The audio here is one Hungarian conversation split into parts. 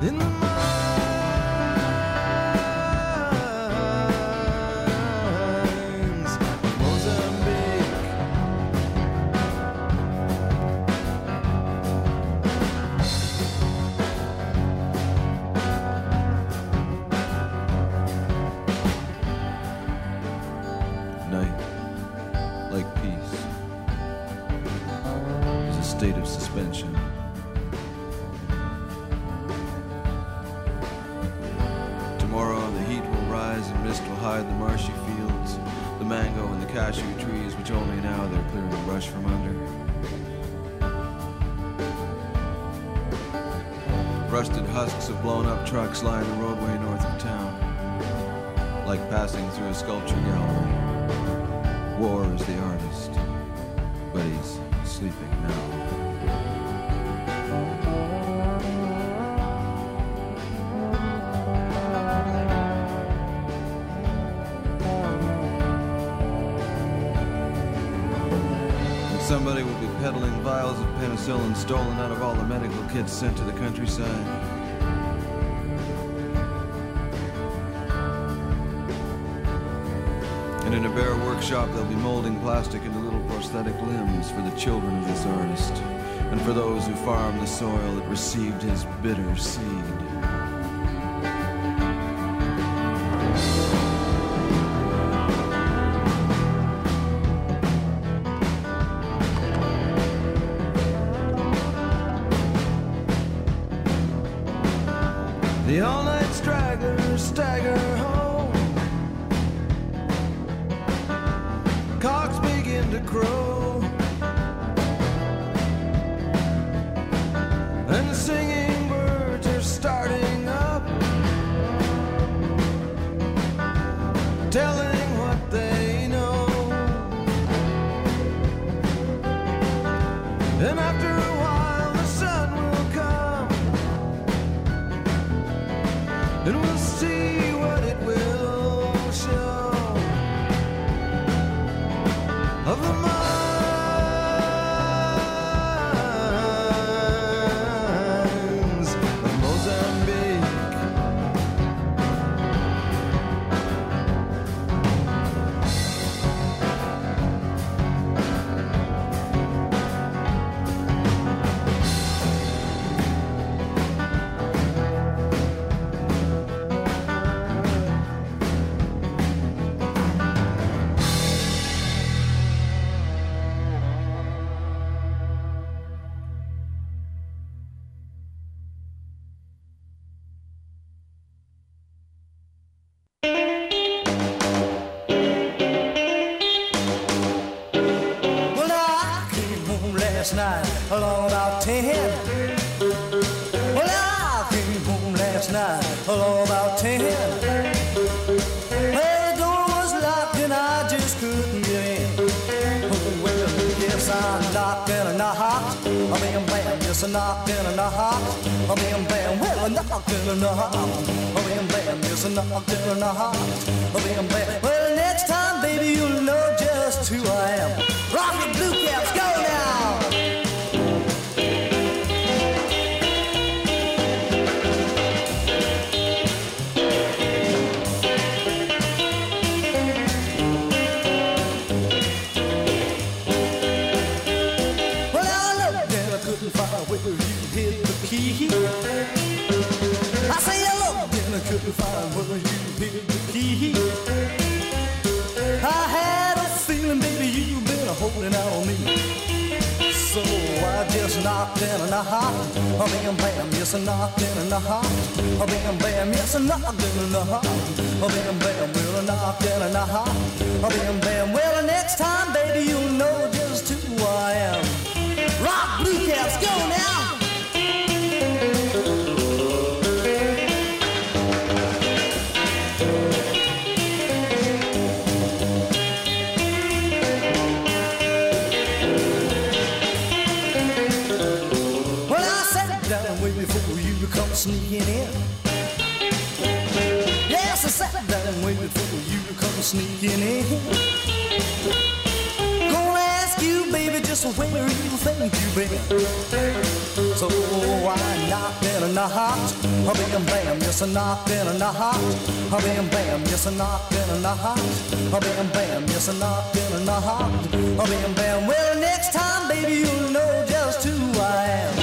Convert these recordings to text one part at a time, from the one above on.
in the mines of Mozambique. Night, like peace, is a state of suspension. Tomorrow the heat will rise and mist will hide the marshy fields, the mango and the cashew trees which only now they're clearing the brush from under. Rusted husks of blown up trucks line the roadway north of town, like passing through a sculpture gallery. War is the artist, but he's sleeping now. Somebody will be peddling vials of penicillin stolen out of all the medical kits sent to the countryside. And in a bare workshop, they'll be molding plastic into little prosthetic limbs for the children of this artist, and for those who farm the soil that received his bitter seed. The all-night stragglers stagger home. Cocks begin to crow, and the singing birds are starting up, telling what they know. And after a while the sun will come, and we'll see what it will show of the mines of Mozambique. Well, now I came home last night along about 10. Well, I came home last night along about 10. Well, the door was locked and I just couldn't get in. Oh, well, yes, I knocked and I knocked. Bam, bam, yes, I knocked and I knocked. Bam, bam, well, I knocked and I knocked. Bam, bam, yes, I knocked and I knocked. Bam, bam, well, next time, baby, you'll know just who I am. Rock the blue caps, go now! Well, I looked and I couldn't find where you hid the key. I say I looked and I couldn't find where you hid the key. I had a feeling, baby, you've been holding out on me. So I just knocked and I knocked. Bam, bam, yes, I knocked and I knocked. Bam, bam, yes, I knocked and I knocked. Bam, bam, well, I knocked and I knocked. Bam, bam, well, next time, baby, you'll know just who I am. Rock blue caps, go now! Sneaking in. Yes, I sat down and waited for you to come sneaking in. Gonna ask you, baby, baby, just where you think you've been. So I knocked and I knocked, bam bam, yes I knocked and I knocked, bam bam, yes I knocked and I knocked, bam bam, yes I knocked and I knocked, bam bam. Well, next time, baby, you'll know just who I am.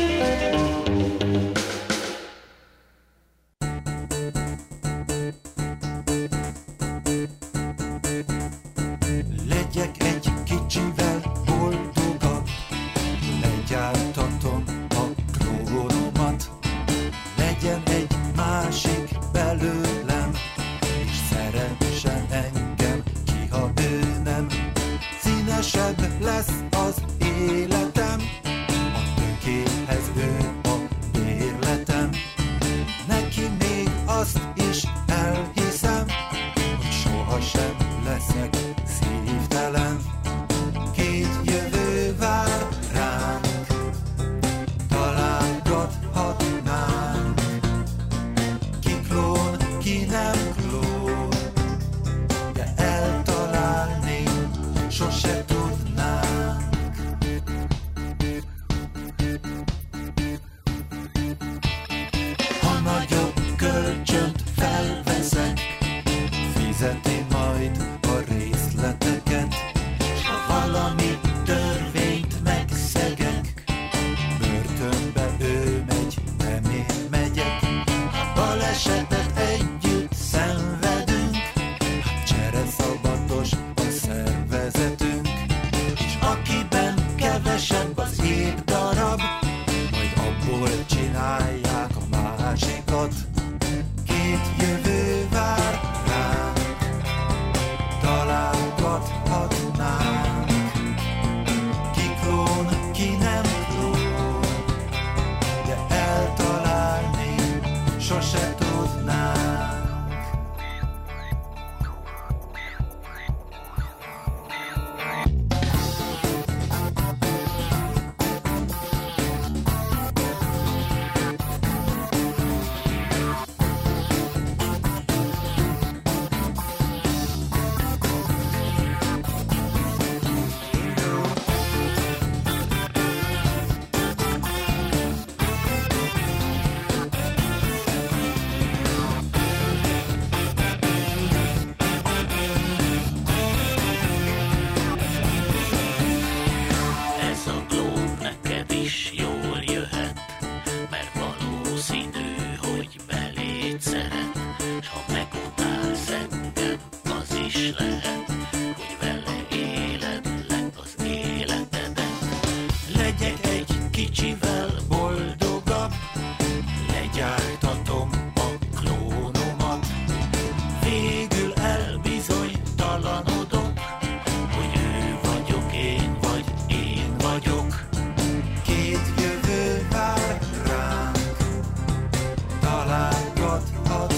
Legyek egy kicsivel boldogabb, legyártatom a trónomat. Legyen egy másik belőlem, és szeressen engem ki, ha ő nem. Színesebb lesz az életem, a tökéhez ő a bérletem. Neki még azt is elhiszem, hogy sohasem leszek szívtelen. Két jövő vár ránk, találgathatnánk. Ki klón, ki nem klón, de eltalálni sose tudnánk. Ha nagyobb kölcsönt felveszek, fizeti majd a részleteket, s ha valami törvényt megszegek, börtönbe ő megy, nem én megyek. Ha balesetet együtt szenvedünk, hát csereszabbatos a szervezetünk, és akiben kevesebb az épp darab, majd abból csinálják a másikat. Két jövő vár ránk, találgathatnánk. Ki klón, ki nem klón, de eltalálni sose tudnánk. Ez a glób neked is jól jöhet, mert valószínű, hogy beléd szeret, s ha megutálsz engem, az is lehet, hogy vele éled le az életedet. Legyek egy kicsivel boldogabb, legyártatom a klónomat. Végül elbizonytalanodok, hogy ő vagyok én, vagy én vagyok. Két jövő vár ránk, találgathatnánk.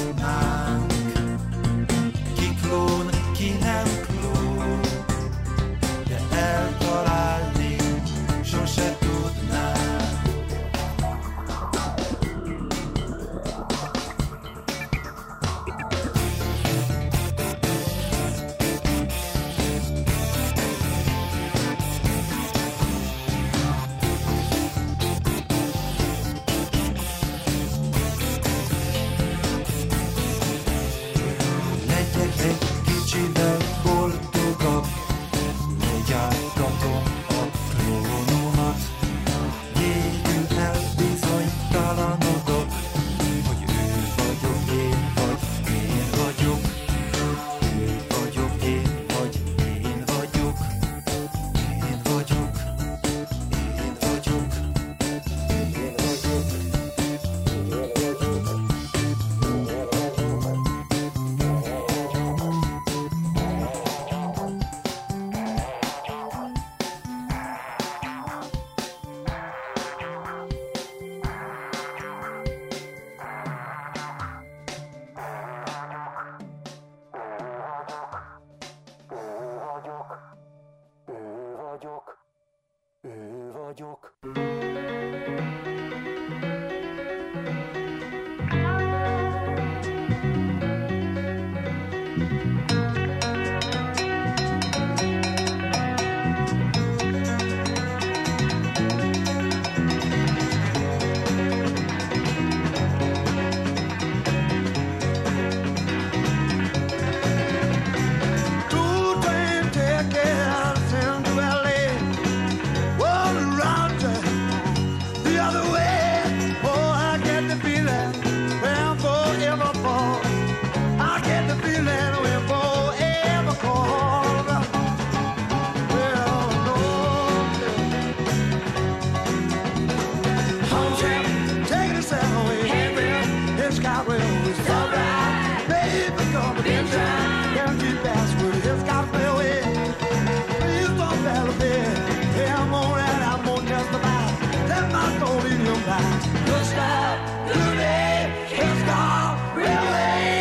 Railway. It's alright, baby, come and try. Down to Basswood, Hill Scott Railway. Please don't battle bed. Hey, I'm alright, I'm on just about. Let my soul in your mind. Don't stop, today, Hill Scott Railway.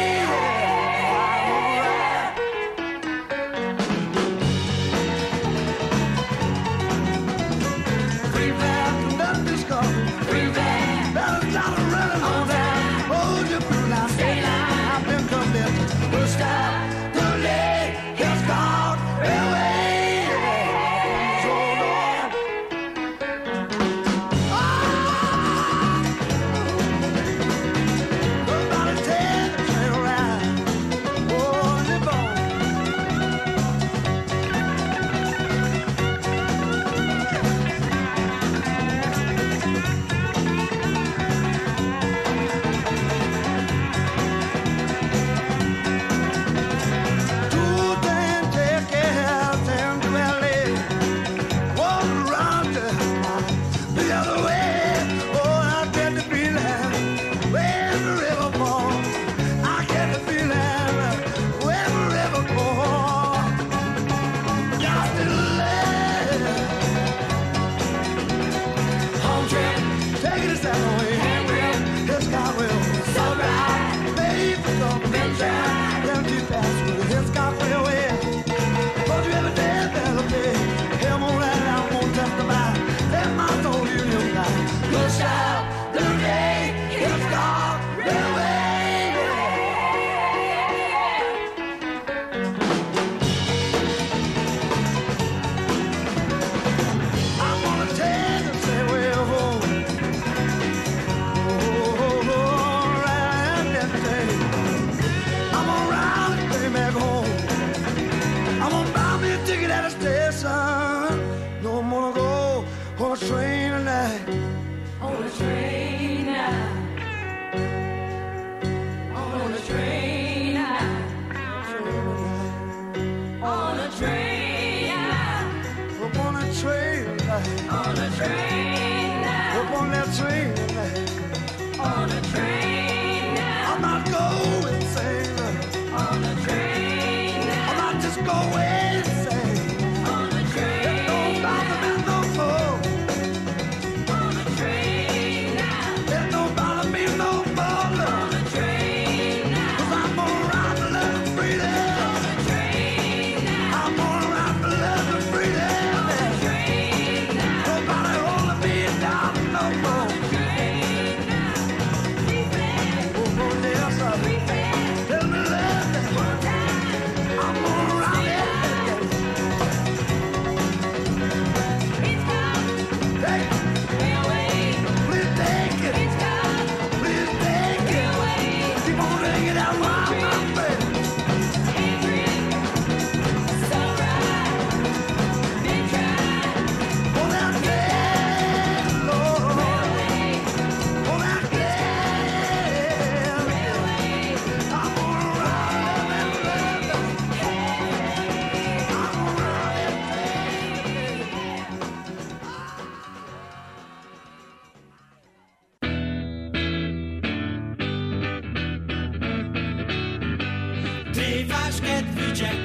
Tréfás kedvű Jack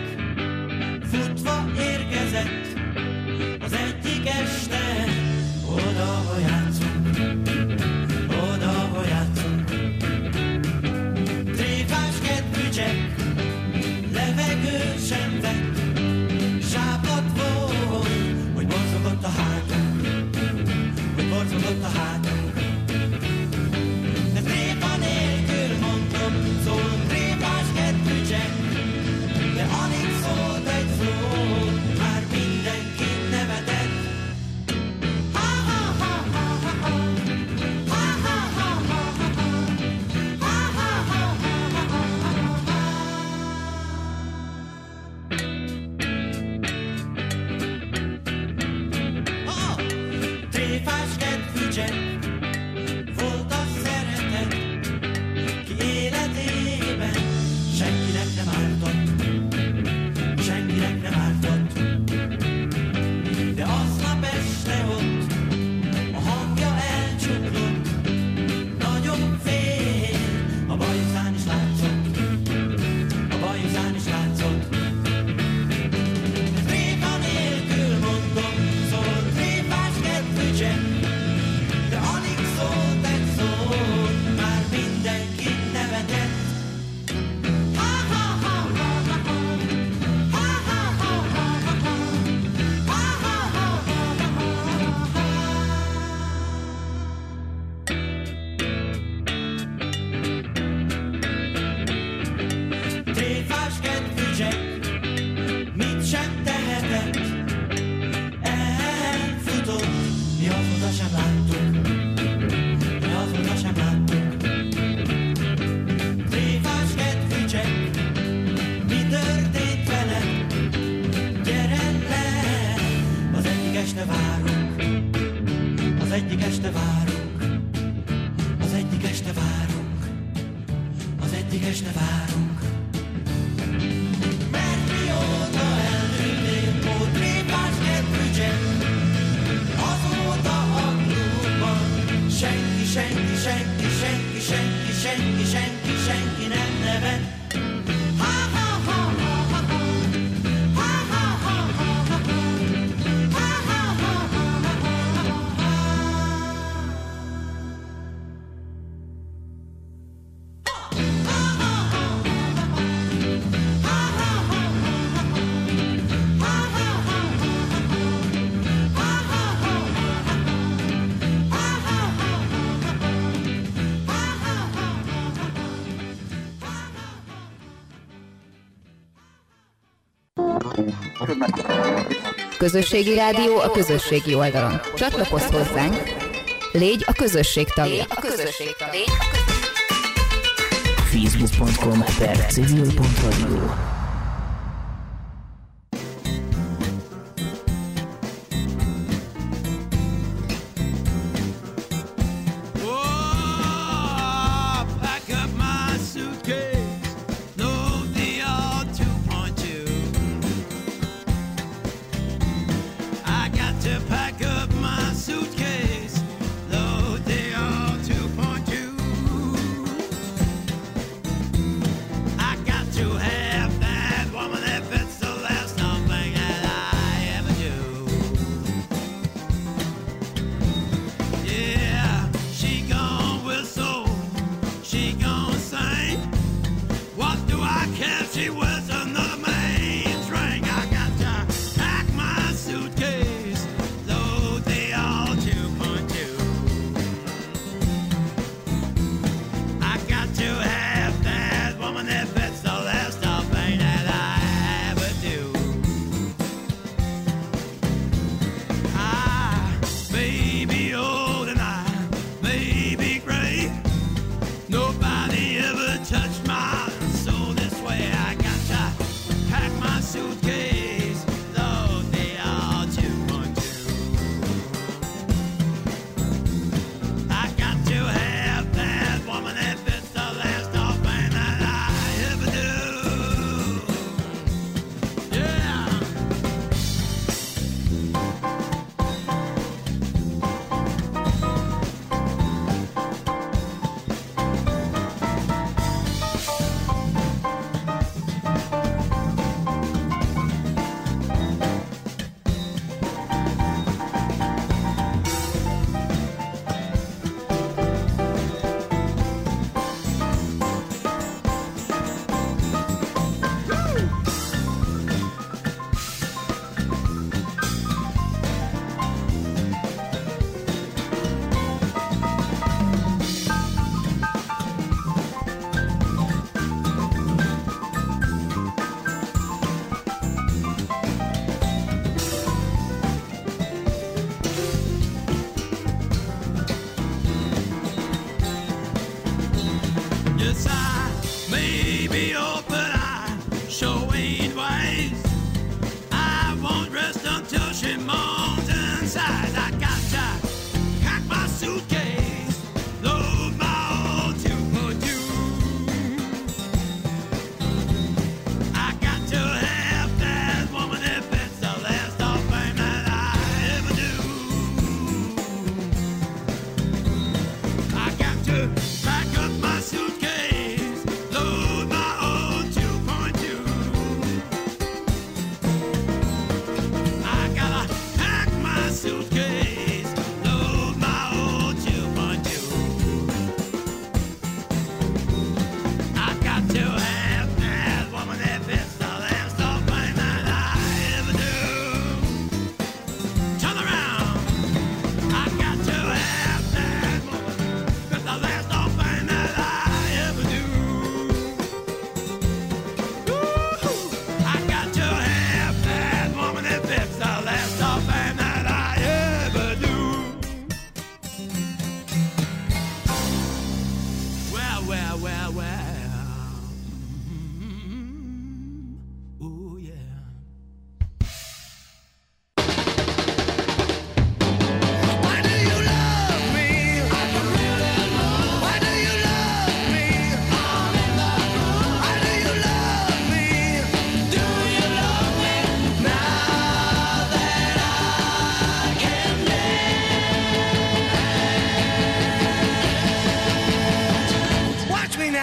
futva érkezett az egyik este. Oda játszunk. Tréfás kedvű Jack levegő sem vett. Sápad volt, hogy borzogott a hátunk. De tréfa nélkül mondom, szólunk tréfás kedvű Jack. De alig szólt egy szót, már mindenkit nevetett. Keddig este várunk. Mert mióta eltűntél, ó tréfás kettőcsen, azóta a klubban senki, senki, senki, senki, senki, senki, senki, senki nem nevet. Közösségi rádió a közösségi oldalon. Csatlakozz hozzánk, légy a közösség tagja. Facebook.com/civil.radio.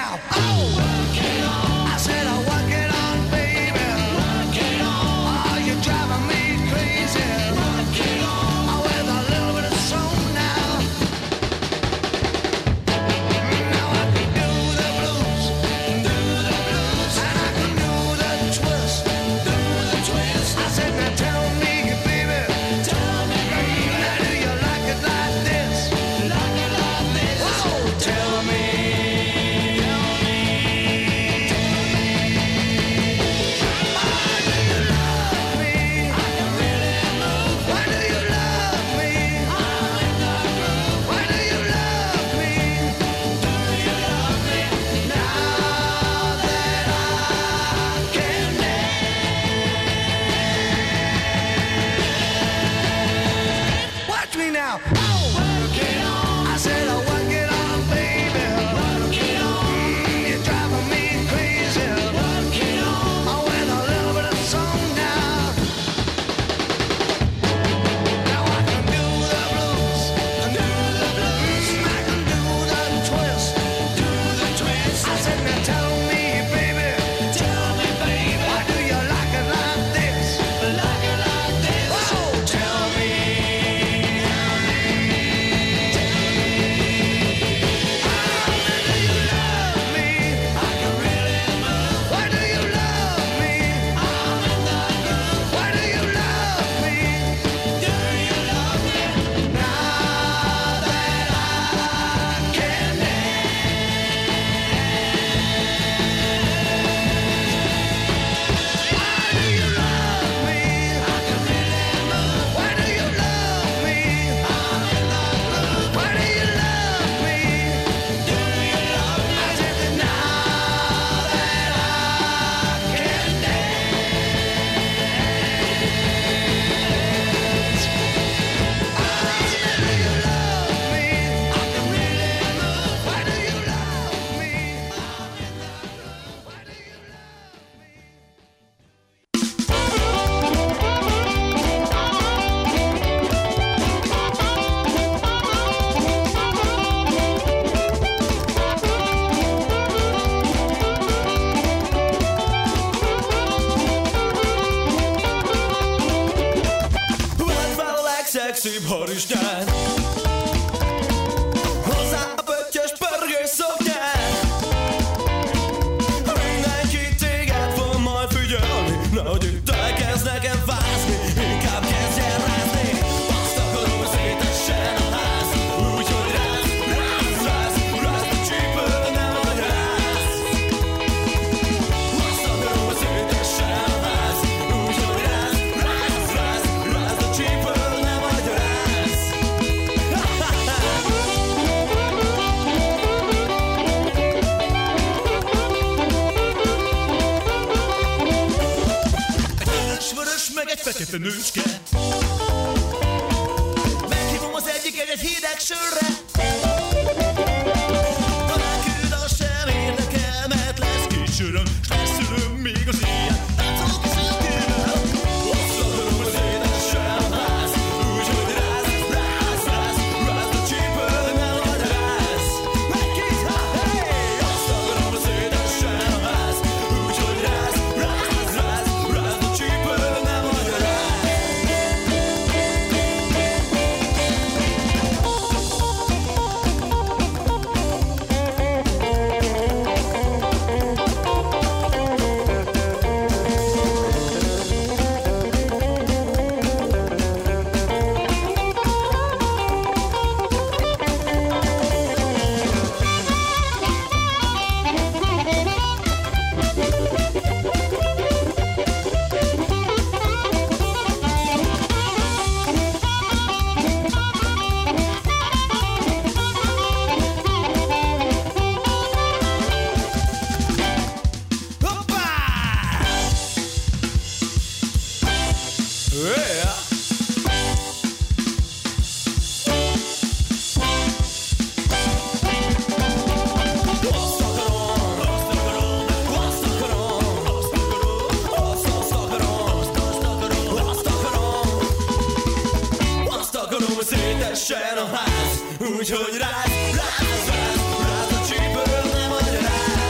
now. Oh, work it on. I said, oh, work it on, baby. Work it on. Oh, you're driving me crazy. Work it on. Oh, with a little bit of soul now. Now I can do the blues, and I can do the twist, I said, now tell me, baby, now do you like it like this? Whoa, tell me. Now, oh, work it on. I said, oh, work it on, baby. Work it on. You're driving me crazy. Work it on. Oh, with a little bit of song now. Now I can do the blues, I can do the twist, I said, now tell me, baby, why do you like it like this? Oh, tell me. Szép harisnyán, hozzá a pöttyös pörgős szoknyán. Mindenki téged fog majd figyelni, nehogy itt elkezd nekem fázni, inkább kezdjen rázni. Azt akarom, hogy szétessen a ház, úgyhogy rázd a csípő, nem vagy ráz. Azt akarom, hogy szétessen a ház, úgyhogy rázd a csípő, nem vagy ráz. Vörös meg egy fekete nőcske, meghívom az egyiket egy hideg sörre. Ha megküld, az sem érdekel, mert lesz két söröm, s feszülöm még az éjjel. Látszolok is a tűnöm, azt akarom, hogy szétessen a ház, úgyhogy rázd a csípő, nem vagy ráz. Megkét, hey! Azt akarom, hogy szétessen a ház, úgyhogy rázd a csípő, nem vagy ráz. szétessen a ház, úgyhogy ráz a csípő, nem vagy ráz.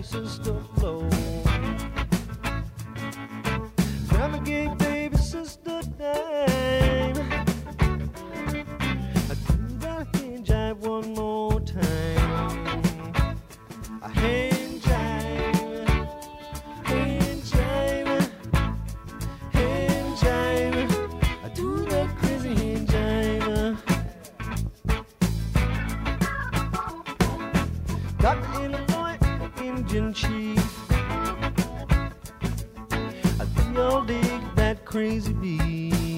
sister Flo. Grandma gave baby sister Dame. I do that hand jive one more time. A hand jive, hand jive, hand jive. I do that crazy hand jive. Dr. Illinois, Indian chief. I think y'all dig that crazy beat.